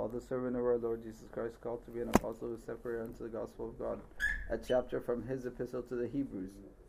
Paul, the servant of our Lord Jesus Christ, called to be an apostle who separated unto the gospel of God. A chapter from his epistle to the Hebrews.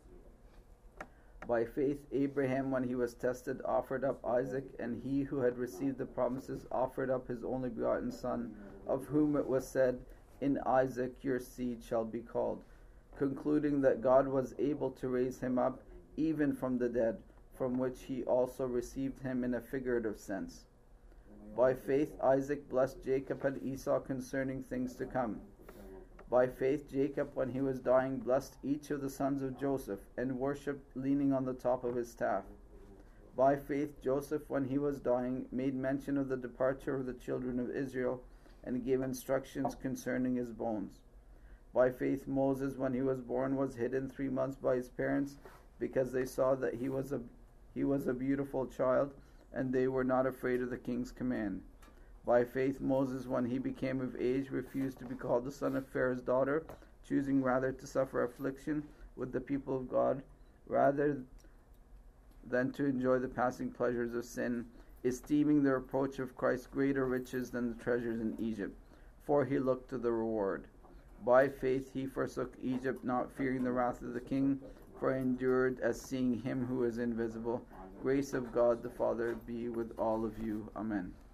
By faith Abraham, when he was tested, offered up Isaac, and he who had received the promises offered up his only begotten son, of whom it was said, In Isaac your seed shall be called, concluding that God was able to raise him up even from the dead, from which he also received him in a figurative sense. By faith Isaac blessed Jacob and Esau concerning things to come. By faith Jacob, when he was dying, blessed each of the sons of Joseph, and worshipped leaning on the top of his staff. By faith Joseph, when he was dying, made mention of the departure of the children of Israel, and gave instructions concerning his bones. By faith Moses, when he was born, was hidden 3 months by his parents, because they saw that he was a beautiful child, and they were not afraid of the king's command. By faith Moses, when he became of age, refused to be called the son of Pharaoh's daughter, choosing rather to suffer affliction with the people of God, rather than to enjoy the passing pleasures of sin, esteeming the reproach of Christ greater riches than the treasures in Egypt, for he looked to the reward. By faith he forsook Egypt, not fearing the wrath of the king, for he endured as seeing him who is invisible. Grace of God the Father be with all of you. Amen.